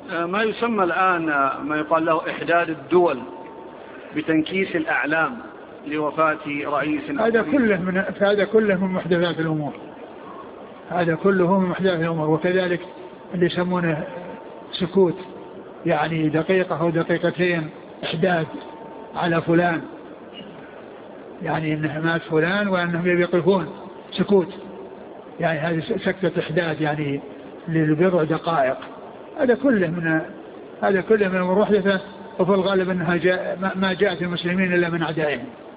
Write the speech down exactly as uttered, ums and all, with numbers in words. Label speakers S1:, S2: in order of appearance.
S1: ما يسمى الآن ما يقال له إحداد الدول بتنكيس الأعلام لوفاة رئيس،
S2: هذا كله من هذا كله من محدثات الأمور، هذا كله من محدثات الأمور. وكذلك اللي يسمونه سكوت، يعني دقيقة أو دقيقتين إحداد على فلان، يعني إنه مات فلان وأنهم يقفون سكوت، يعني هذه سكتة إحداد يعني للبضع دقائق. هذا كله من هذا كله من المحدثات، وفي الغالب أنها جاء ما جاءت المسلمين إلا من أعدائهم.